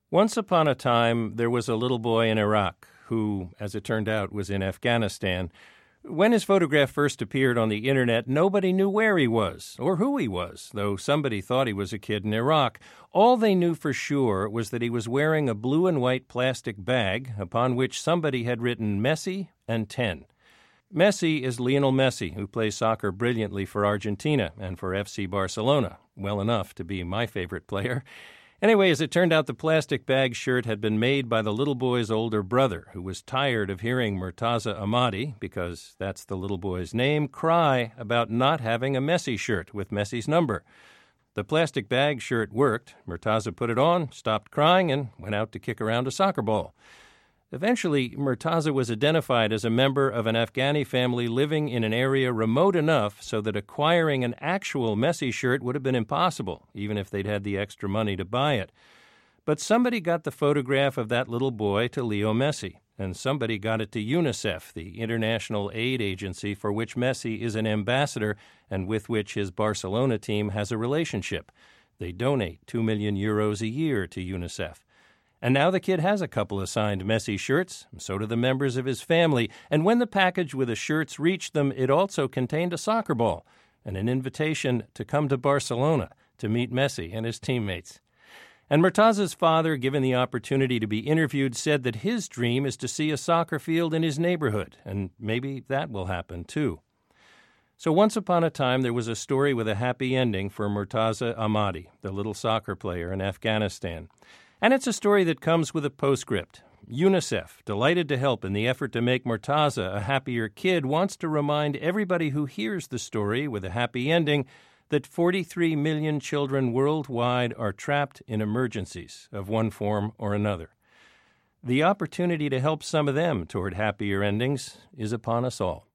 Once upon a time, there was a little boy in Iraq who, as it turned out, was in Afghanistan. When his photograph first appeared on the internet, nobody knew where he was or who he was, though somebody thought he was a kid in Iraq. All they knew for sure was that he was wearing a blue and white plastic bag upon which somebody had written Messi and 10. Messi is Lionel Messi, who plays soccer brilliantly for Argentina and for FC Barcelona, well enough to be my favorite player. Anyway, as it turned out, the plastic bag shirt had been made by the little boy's older brother, who was tired of hearing Murtaza Ahmadi, because that's the little boy's name, cry about not having a Messi shirt with Messi's number. The plastic bag shirt worked. Murtaza put it on, stopped crying, and went out to kick around a soccer ball. Eventually, Murtaza was identified as a member of an Afghani family living in an area remote enough so that acquiring an actual Messi shirt would have been impossible, even if they'd had the extra money to buy it. But somebody got the photograph of that little boy to Leo Messi, and somebody got it to UNICEF, the international aid agency for which Messi is an ambassador and with which his Barcelona team has a relationship. They donate 2 million euros a year to UNICEF. And now the kid has a couple of signed Messi shirts, and so do the members of his family. And when the package with the shirts reached them, it also contained a soccer ball and an invitation to come to Barcelona to meet Messi and his teammates. And Murtaza's father, given the opportunity to be interviewed, said that his dream is to see a soccer field in his neighborhood, and maybe that will happen too. So once upon a time, there was a story with a happy ending for Murtaza Ahmadi, the little soccer player in Afghanistan. And it's a story that comes with a postscript. UNICEF, delighted to help in the effort to make Murtaza a happier kid, wants to remind everybody who hears the story with a happy ending that 43 million children worldwide are trapped in emergencies of one form or another. The opportunity to help some of them toward happier endings is upon us all.